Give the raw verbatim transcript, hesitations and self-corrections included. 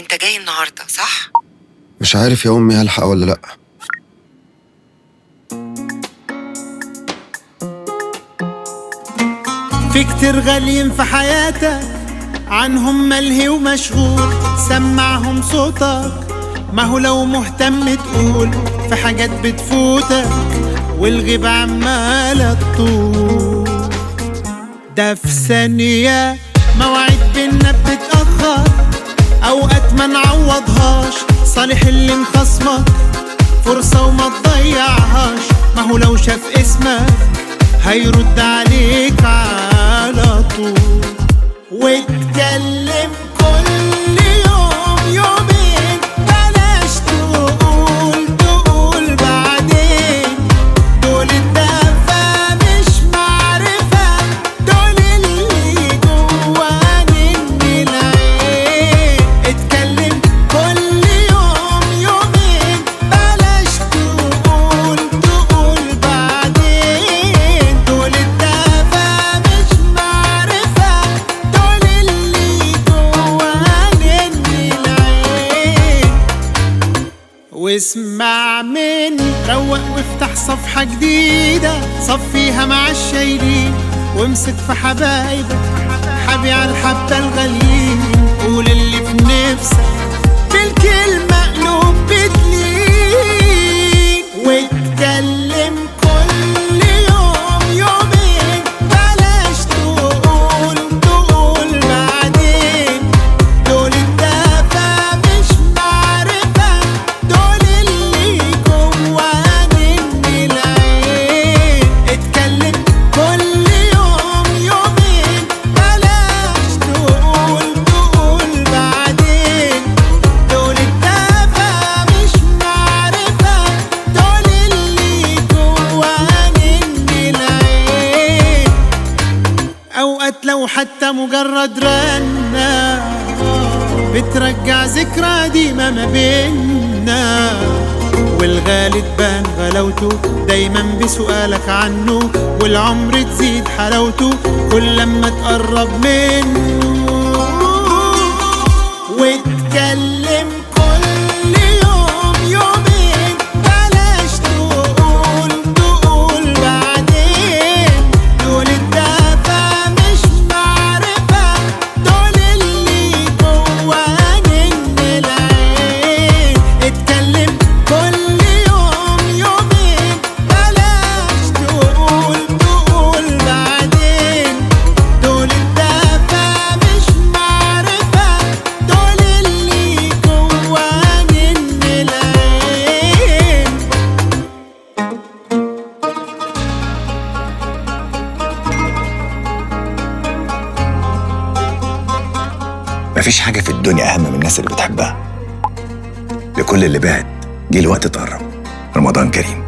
انت جاي النهارده صح؟ مش عارف يا امي هلحق ولا لا. في كتير غاليين في حياتك عنهم ملهي ومشغول، سمعهم صوتك ما هو لو مهتم تقول في حاجات بتفوتك والغيبة عمالة تطول. ده في ثانية مواعيد بينا بتتأخر، أوقات ما نعوضهاش، صالح اللي مخصمك فرصة وما تضيعهاش، ما هو لو شاف اسمك هيرد عليك على طول. واتكلم كل يوم يومين، بلاش تقول تقول بعدين، دول الدفا مش معرفة، دول اللي جوانين العين. اتكلم كل يوم يومين، بلاش تقول تقول بعدين، دول الدفا مش معرفة، دول اللي جوانين العين. واسمع مني، روق وافتح صفحة جديدة، صفيها مع الشايلين وامسك في حبايبك، حبي على الحبة الغاليين، قول اللي في نفسك بالكلمة قلوب بتلين. واتكلم كل يوم يومين، بلاش تقول تقول بعدين، دول الدفا مش معرفة، دول اللي جوانين العين. اتكلم كل يوم يومين، بلاش تقول تقول بعدين، دول الدفا مش معرفة، دول اللي جوانين العين. أوقات لو حتى مجرد رنة بترجع ذكرى قديمة ما بينا، والغالي تبان غلاوته دايما بسؤالك عنه، والعمر تزيد حلاوته كل لما تقرب منه. واتكلم كل يوم يومين، بلاش تقول تقول بعدين، دول الدفا مش معرفة، دول اللي جوانين العين. اتكلم كل يوم يومين، بلاش تقول تقول بعدين، دول الدفا مش معرفة، دول اللي جوانين العين. مفيش حاجة في الدنيا أهم من الناس اللي بتحبها. لكل اللي بعد جه الوقت تقرب. رمضان كريم.